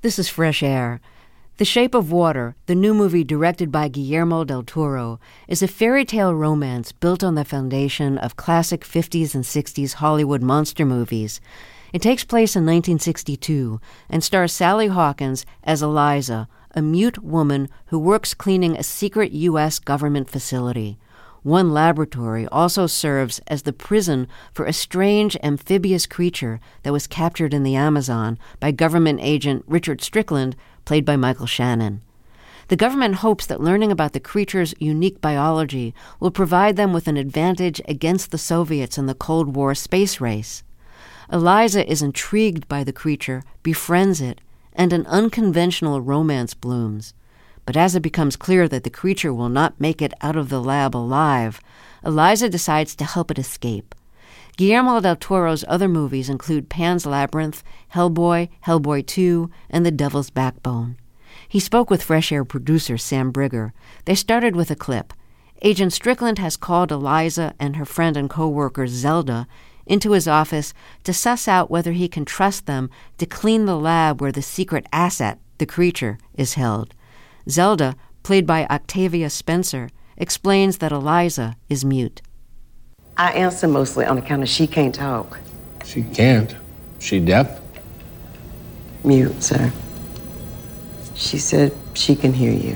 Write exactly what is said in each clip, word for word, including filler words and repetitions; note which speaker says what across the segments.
Speaker 1: This is Fresh Air. The Shape of Water, the new movie directed by Guillermo del Toro, is a fairy tale romance built on the foundation of classic fifties and sixties Hollywood monster movies. It takes place in nineteen sixty-two and stars Sally Hawkins as Eliza, a mute woman who works cleaning a secret U S government facility. One laboratory also serves as the prison for a strange amphibious creature that was captured in the Amazon by government agent Richard Strickland, played by Michael Shannon. The government hopes that learning about the creature's unique biology will provide them with an advantage against the Soviets in the Cold War space race. Eliza is intrigued by the creature, befriends it, and an unconventional romance blooms. But as it becomes clear that the creature will not make it out of the lab alive, Eliza decides to help it escape. Guillermo del Toro's other movies include Pan's Labyrinth, Hellboy, Hellboy two, and The Devil's Backbone. He spoke with Fresh Air producer Sam Brigger. They started with a clip. Agent Strickland has called Eliza and her friend and co-worker Zelda into his office to suss out whether he can trust them to clean the lab where the secret asset, the creature, is held. Zelda, played by Octavia Spencer, explains that Eliza is mute.
Speaker 2: I answer mostly on account of she can't talk.
Speaker 3: She can't? She deaf?
Speaker 2: Mute, sir. She said she can hear you.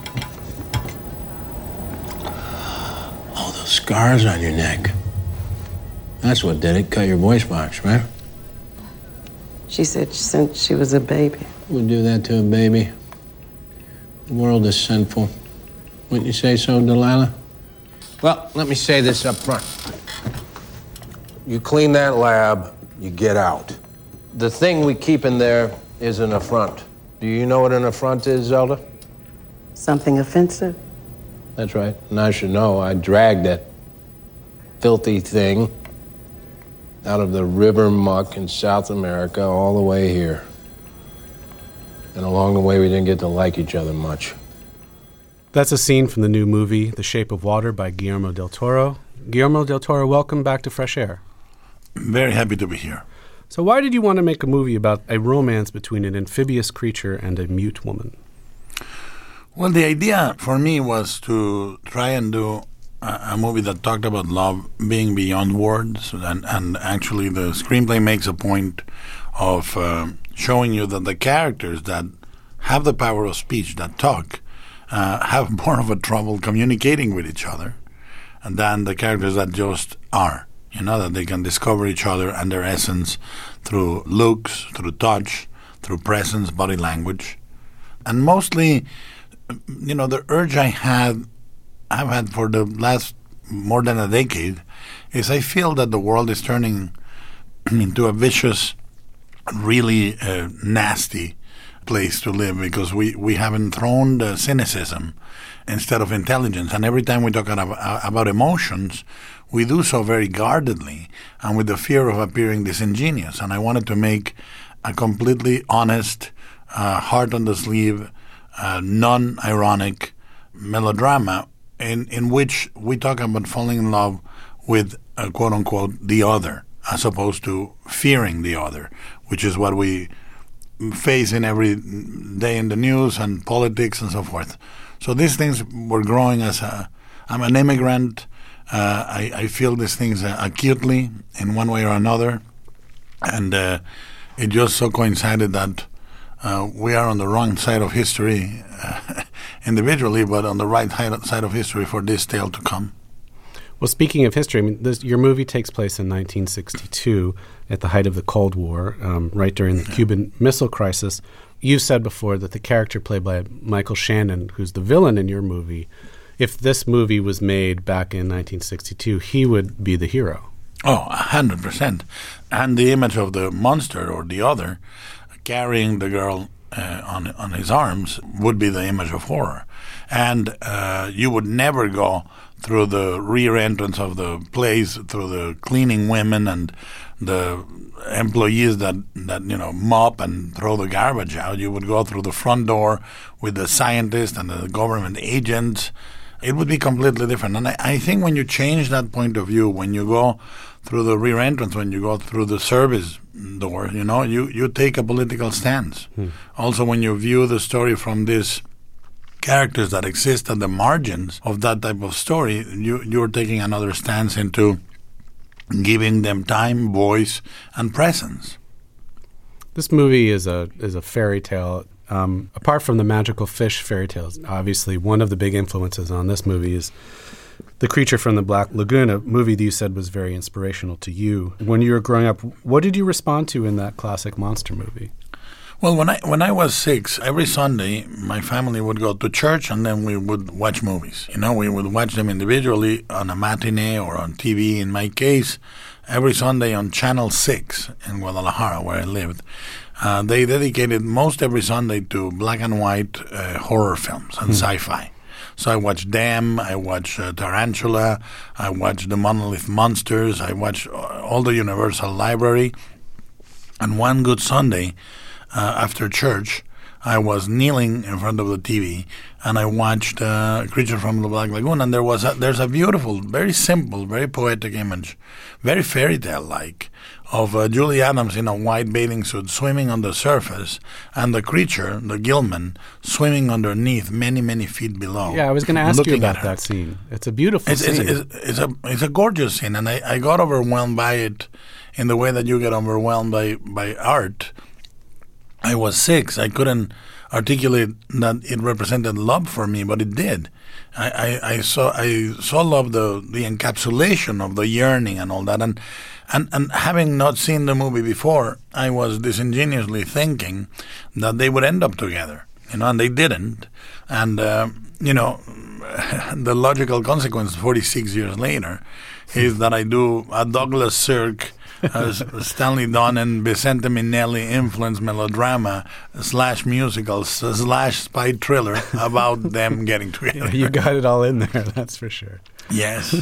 Speaker 3: Oh, those scars on your neck. That's what did it. Cut your voice box, right?
Speaker 2: She said since she was a baby.
Speaker 3: Who would do that to a baby? The world is sinful. Wouldn't you say so, Delilah? Well, let me say this up front. You clean that lab, you get out. The thing we keep in there is an affront. Do you know what an affront is, Zelda?
Speaker 2: Something offensive?
Speaker 3: That's right. And I should know. I dragged that filthy thing out of the river muck in South America all the way here. And along the way, we didn't get to like each other much.
Speaker 4: That's a scene from the new movie, The Shape of Water, by Guillermo del Toro. Guillermo del Toro, welcome back to Fresh Air.
Speaker 5: Very happy to be here.
Speaker 4: So why did you want to make a movie about a romance between an amphibious creature and a mute woman?
Speaker 5: Well, the idea for me was to try and do a, a movie that talked about love being beyond words. And, and actually, the screenplay makes a point of uh, showing you that the characters that have the power of speech, that talk, uh, have more of a trouble communicating with each other than the characters that just are. You know, that they can discover each other and their essence through looks, through touch, through presence, body language. And mostly, you know, the urge I had, I've had for the last more than a decade, is I feel that the world is turning into a vicious, really uh, nasty place to live, because we, we have enthroned uh, cynicism instead of intelligence. And every time we talk about, about emotions, we do so very guardedly and with the fear of appearing disingenuous. And I wanted to make a completely honest, uh, heart on the sleeve, uh, non-ironic melodrama in, in which we talk about falling in love with, uh, quote-unquote, the other, as opposed to fearing the other, which is what we face in every day in the news and politics and so forth. So these things were growing as a... I'm an immigrant. Uh, I, I feel these things uh, acutely in one way or another. And uh, it just so coincided that uh, we are on the wrong side of history uh, individually, but on the right side of history for this tale to come.
Speaker 4: Well, speaking of history, I mean, this, your movie takes place in nineteen sixty-two at the height of the Cold War, um, right during the yeah. Cuban Missile Crisis. You said before that the character played by Michael Shannon, who's the villain in your movie, if this movie was made back in nineteen sixty-two, he would be the hero.
Speaker 5: Oh, a hundred percent. And the image of the monster or the other carrying the girl uh, on on his arms would be the image of horror. And uh, you would never go through the rear entrance of the place, through the cleaning women and the employees that, that you know mop and throw the garbage out. You would go through the front door with the scientists and the government agents. It would be completely different. And I, I think when you change that point of view, when you go through the rear entrance, when you go through the service door, you know, you, you take a political stance. Hmm. Also, when you view the story from these characters that exist at the margins of that type of story, you, you're taking another stance into giving them time, voice, and presence.
Speaker 4: This movie is a is a fairy tale. Um, apart from the magical fish fairy tales, obviously one of the big influences on this movie is The Creature from the Black Lagoon, a movie that you said was very inspirational to you. When you were growing up, what did you respond to in that classic monster movie?
Speaker 5: Well, when I when I was six, every Sunday my family would go to church and then we would watch movies. You know, we would watch them individually on a matinee or on T V. In my case, every Sunday on Channel six in Guadalajara, where I lived. Uh, they dedicated most every Sunday to black and white uh, horror films and mm. sci-fi. So I watched Them, I watched uh, Tarantula, I watched The Monolith Monsters, I watched all the Universal Library. And one good Sunday, uh, after church, I was kneeling in front of the T V and I watched uh, Creature from the Black Lagoon, and there was a, there's a beautiful, very simple, very poetic image, very fairy tale-like, of uh, Julie Adams in a white bathing suit swimming on the surface, and the creature, the Gilman, swimming underneath many, many feet below.
Speaker 4: Yeah, I was going to ask you about that scene. It's a beautiful
Speaker 5: it's,
Speaker 4: scene.
Speaker 5: It's, it's, it's, a, it's a gorgeous scene, and I, I got overwhelmed by it in the way that you get overwhelmed by, by art. I was six. I couldn't articulate that it represented love for me, but it did. I, I, I saw I saw love, the the encapsulation of the yearning and all that. And, and and having not seen the movie before, I was disingenuously thinking that they would end up together, you know, and they didn't. And uh, you know, the logical consequence forty-six years later is that I do a Douglas Sirk, uh, Stanley Donen, Vicente Minnelli influenced melodrama slash musical slash spy thriller about them getting together.
Speaker 4: Yeah, you got it all in there, that's for sure.
Speaker 5: Yes.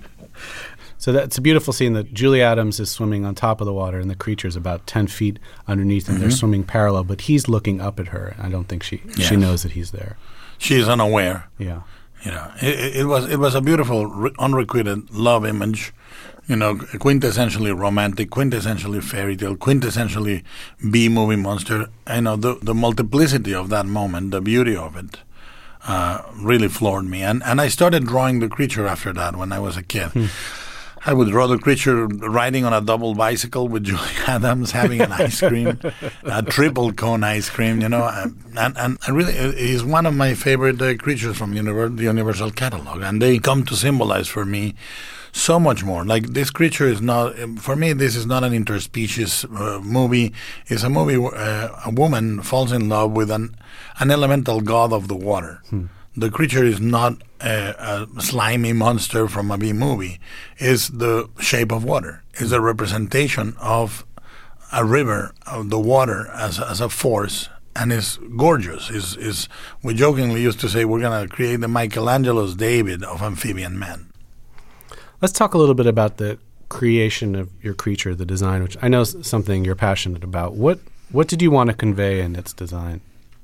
Speaker 4: So that's a beautiful scene that Julie Adams is swimming on top of the water and the creature's about ten feet underneath and mm-hmm. they're swimming parallel, but he's looking up at her. I don't think she yes. she knows that he's there.
Speaker 5: She's unaware.
Speaker 4: Yeah.
Speaker 5: You know, it, it was it was a beautiful, re- unrequited love image, you know, quintessentially romantic, quintessentially fairy tale, quintessentially B-movie monster. I know the the multiplicity of that moment, the beauty of it, uh, really floored me. And and I started drawing the creature after that when I was a kid. Hmm. I would draw the creature riding on a double bicycle with Julie Adams, having an ice cream, a triple cone ice cream, you know. And, and I really, he's one of my favorite uh, creatures from univer- the Universal catalog. And they come to symbolize for me so much more. Like, this creature is not, for me, this is not an interspecies uh, movie. It's a movie where uh, a woman falls in love with an, an elemental god of the water. Hmm. The creature is not a, a slimy monster from a B-movie. It's the shape of water. It's a representation of a river, of the water as, as a force, and it's gorgeous. It's, it's, we jokingly used to say we're going to create the Michelangelo's David of amphibian men.
Speaker 4: Let's talk a little bit about the creation of your creature, the design, which I know is something you're passionate about. What what did you want to convey in its design?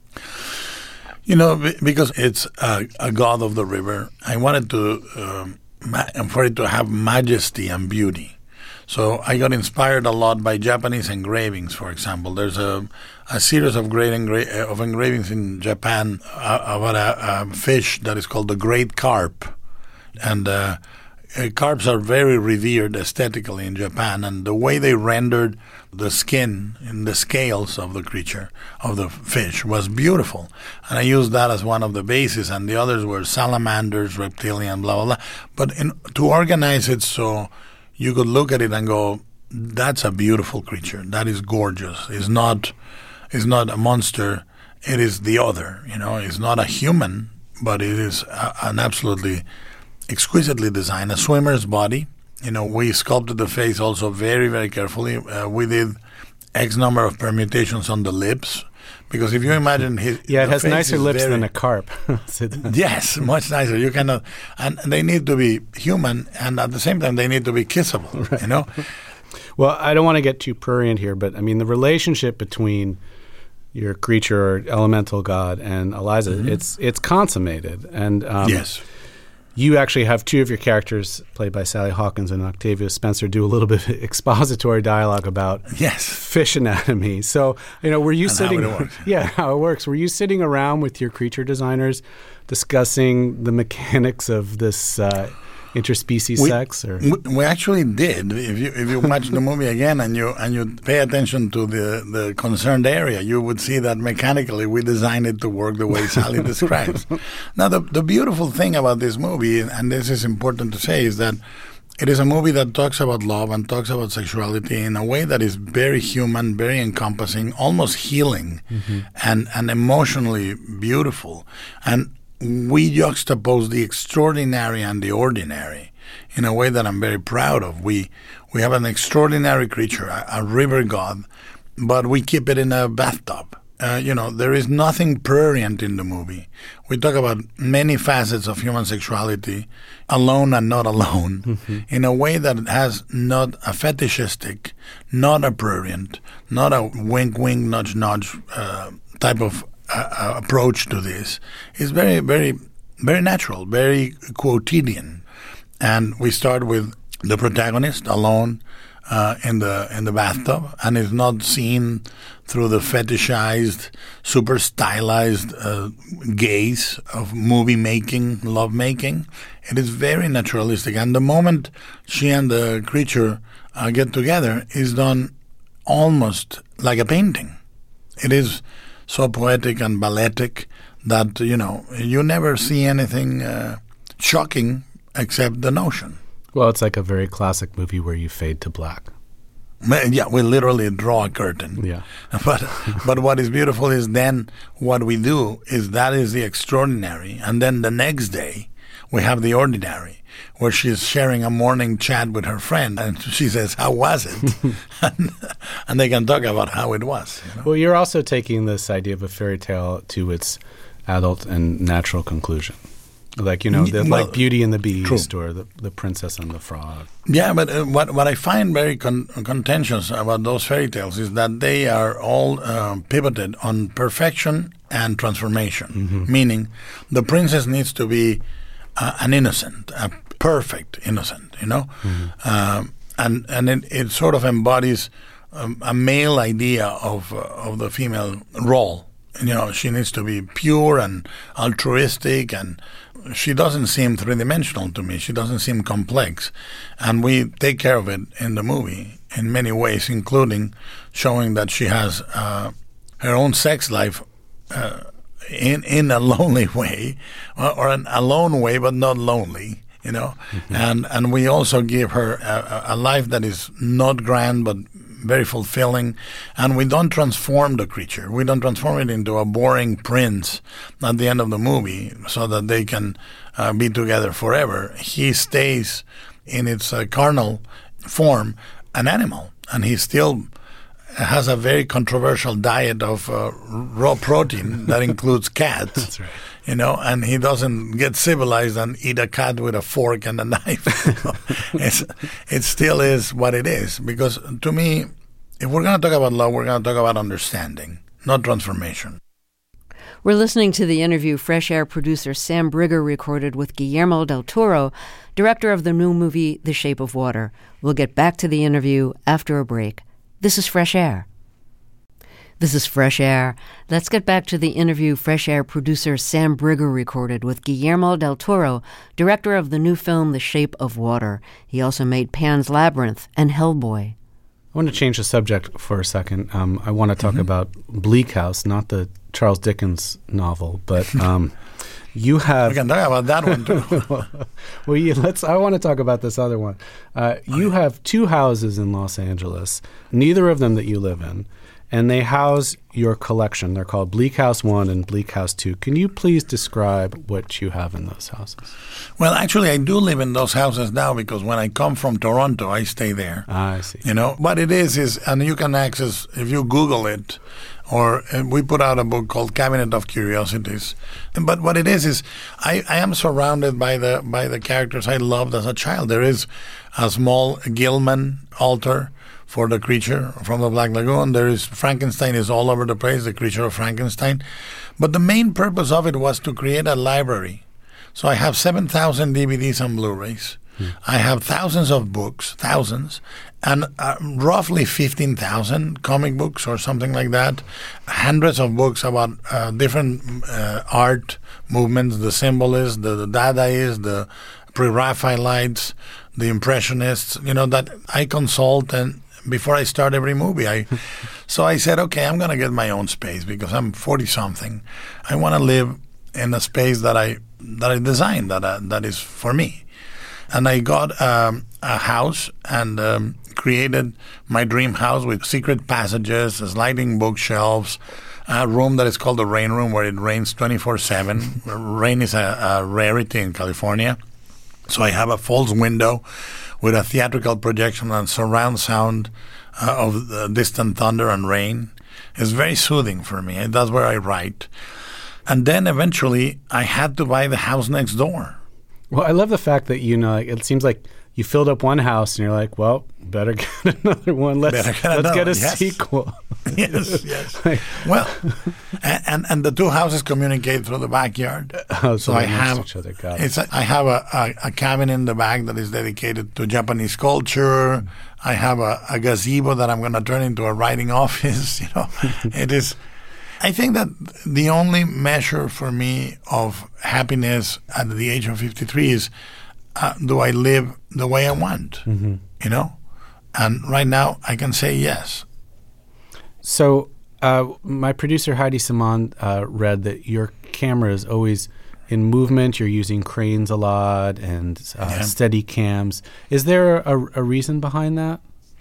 Speaker 5: You know, because it's a, a god of the river, I wanted to um, ma- for it to have majesty and beauty. So I got inspired a lot by Japanese engravings, for example. There's a, a series of great engra- of engravings in Japan uh, about a, a fish that is called the great carp. And uh, uh, carps are very revered aesthetically in Japan, and the way they rendered the skin in the scales of the creature, of the fish, was beautiful. And I used that as one of the bases, and the others were salamanders, reptilian, blah, blah, blah. But in, to organize it so you could look at it and go, that's a beautiful creature. That is gorgeous. It's not, it's not a monster. It is the other. You know, it's not a human, but it is a, an absolutely exquisitely designed, a swimmer's body. You know, we sculpted the face also very, very carefully. Uh, we did X number of permutations on the lips, because if you imagine his
Speaker 4: yeah, it has nicer lips
Speaker 5: very,
Speaker 4: than a carp.
Speaker 5: Yes, much nicer. You cannot, and they need to be human, and at the same time they need to be kissable. Right. You know.
Speaker 4: Well, I don't want to get too prurient here, but I mean the relationship between your creature or elemental god and Eliza, mm-hmm. it's it's consummated, and um,
Speaker 5: yes.
Speaker 4: You actually have two of your characters, played by Sally Hawkins and Octavia Spencer, do a little bit of expository dialogue about
Speaker 5: yes.
Speaker 4: fish anatomy. So, you know, were you
Speaker 5: and
Speaker 4: sitting...
Speaker 5: How it works.
Speaker 4: Yeah, how it works. Were you sitting around with your creature designers discussing the mechanics of this uh, interspecies
Speaker 5: we,
Speaker 4: sex? Or?
Speaker 5: We, we actually did. If you if you watch the movie again and you and you pay attention to the, the concerned area, you would see that mechanically we designed it to work the way Sally describes. Now, the the beautiful thing about this movie, and this is important to say, is that it is a movie that talks about love and talks about sexuality in a way that is very human, very encompassing, almost healing, mm-hmm. and, and emotionally beautiful. And we juxtapose the extraordinary and the ordinary in a way that I'm very proud of. We we have an extraordinary creature, a, a river god, but we keep it in a bathtub. Uh, you know, there is nothing prurient in the movie. We talk about many facets of human sexuality, alone and not alone, mm-hmm. in a way that has not a fetishistic, not a prurient, not a wink-wink, nudge-nudge uh, type of uh, approach to this. It's very, very, very natural, very quotidian. And we start with the protagonist alone uh, in the in the bathtub, and is not seen through the fetishized, super stylized uh, gaze of movie making, love making. It is very naturalistic, and the moment she and the creature uh, get together is done almost like a painting. It is so poetic and balletic that, you know, you never see anything uh, shocking except the notion.
Speaker 4: Well, it's like a very classic movie where you fade to black.
Speaker 5: Yeah, we literally draw a curtain.
Speaker 4: Yeah.
Speaker 5: But but what is beautiful is then what we do is that is the extraordinary. And then the next day we have the ordinary, where she's sharing a morning chat with her friend, and she says, how was it? and, and they can talk about how it was. You know?
Speaker 4: Well, you're also taking this idea of a fairy tale to its adult and natural conclusion. Like, you know, the, well, like Beauty and the Beast, true. Or the, the Princess and the Frog.
Speaker 5: Yeah, but uh, what what I find very con- contentious about those fairy tales is that they are all uh, pivoted on perfection and transformation. Mm-hmm. Meaning, the princess needs to be uh, an innocent, a perfect innocent, you know? Mm-hmm. Um, and and it, it sort of embodies um, a male idea of, uh, of the female role. You know, she needs to be pure and altruistic, and she doesn't seem three-dimensional to me. She doesn't seem complex. And we take care of it in the movie in many ways, including showing that she has uh, her own sex life uh, in in a lonely way, or, or an alone way, but not lonely, you know. Mm-hmm. And and we also give her a, a life that is not grand, but very fulfilling, and we don't transform the creature. We don't transform it into a boring prince at the end of the movie so that they can uh, be together forever. He stays in its uh, carnal form an animal, and he still has a very controversial diet of uh, raw protein that includes cats.
Speaker 4: That's right.
Speaker 5: You know, and he doesn't get civilized and eat a cat with a fork and a knife. You know? it's, it still is what it is. Because to me, if we're going to talk about love, we're going to talk about understanding, not transformation.
Speaker 1: We're listening to the interview Fresh Air producer Sam Brigger recorded with Guillermo del Toro, director of the new movie The Shape of Water. We'll get back to the interview after a break. This is Fresh Air. This is Fresh Air. Let's get back to the interview Fresh Air producer Sam Brigger recorded with Guillermo del Toro, director of the new film The Shape of Water. He also made Pan's Labyrinth and Hellboy.
Speaker 4: I want to change the subject for a second. Um, I want to talk mm-hmm. about Bleak House, not the Charles Dickens novel, but um, you have...
Speaker 5: We can talk about that one, too.
Speaker 4: well, you, let's. I want to talk about this other one. Uh, you have two houses in Los Angeles, neither of them that you live in, and they house your collection. They're called Bleak House one and Bleak House two. Can you please describe what you have in those houses?
Speaker 5: Well, actually, I do live in those houses now because when I come from Toronto, I stay there.
Speaker 4: Ah, I see.
Speaker 5: You know, what it is is, and you can access, if you Google it, or uh, we put out a book called Cabinet of Curiosities. But what it is is, I, I am surrounded by the by the characters I loved as a child. There is a small Gilman altar for the creature from the Black Lagoon. There is Frankenstein is all over the place, the creature of Frankenstein. But the main purpose of it was to create a library So I have seven thousand D V Ds and Blu-rays. Hmm. I have thousands of books, thousands, and uh, roughly fifteen thousand comic books or something like that. Hundreds of books about uh, different uh, art movements, the symbolists, the, the Dadaists, the Pre-Raphaelites, the Impressionists, you know, that I consult and before I start every movie. I, so I said, okay, I'm going to get my own space because I'm forty-something. I want to live in a space that I that I designed, that uh, that is for me. And I got um, a house and um, created my dream house with secret passages, sliding bookshelves, a room that is called the rain room where it rains twenty-four seven. Rain is a, a rarity in California. So I have a false window with a theatrical projection and surround sound uh, of the distant thunder and rain. It's very soothing for me. That's where I write. And then eventually I had to buy the house next door.
Speaker 4: Well, I love the fact that, you know, like, it seems like you filled up one house and you're like, well, better get another one. Let's get, let's another. get a yes. sequel.
Speaker 5: Yes, yes. Well, and and the two houses communicate through the backyard.
Speaker 4: Oh, so
Speaker 5: so I have
Speaker 4: each other. Got
Speaker 5: it's a, I have a, a, a cabin in the back that is dedicated to Japanese culture. Mm. I have a, a gazebo that I'm going to turn into a writing office. You know, it is. I think that the only measure for me of happiness at the age of fifty-three is, uh, do I live the way I want? Mm-hmm. You know, and right now I can say yes.
Speaker 4: So uh, my producer Heidi Simon uh, read that your camera is always in movement. You're using cranes a lot and uh, yeah. steady cams. Is there a, a reason behind that?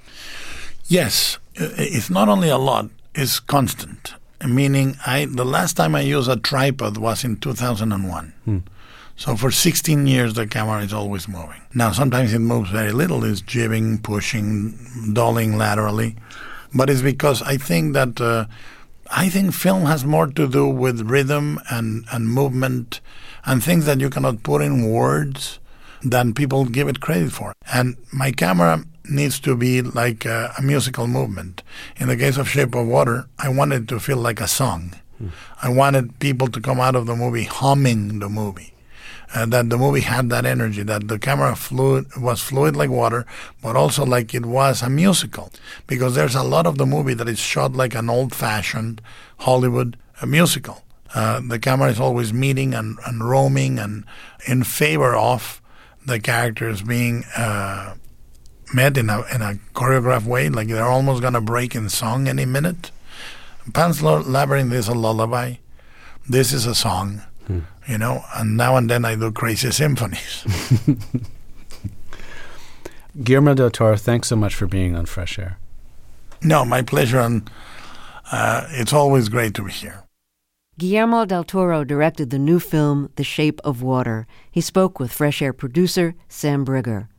Speaker 5: Yes, it's not only a lot; it's constant. Meaning, I the last time I used a tripod was in two thousand one. Hmm. So for sixteen years, the camera is always moving. Now, sometimes it moves very little. It's jibbing, pushing, dulling laterally. But it's because I think that uh, I think film has more to do with rhythm and, and movement and things that you cannot put in words than people give it credit for. And my camera needs to be like a, a musical movement. In the case of Shape of Water, I wanted to feel like a song. Hmm. I wanted people to come out of the movie humming the movie. Uh, that the movie had that energy, that the camera fluid was fluid like water, but also like it was a musical. Because there's a lot of the movie that is shot like an old-fashioned Hollywood uh, musical. Uh, the camera is always meeting and, and roaming and in favor of the characters being uh, met in a in a choreographed way, like they're almost going to break in song any minute. Pan's Labyrinth is a lullaby. This is a song. Hmm. You know, and now and then I do crazy symphonies.
Speaker 4: Guillermo del Toro, thanks so much for being on Fresh Air.
Speaker 5: No, my pleasure, and uh, it's always great to be here.
Speaker 1: Guillermo del Toro directed the new film, The Shape of Water. He spoke with Fresh Air producer Sam Brigger.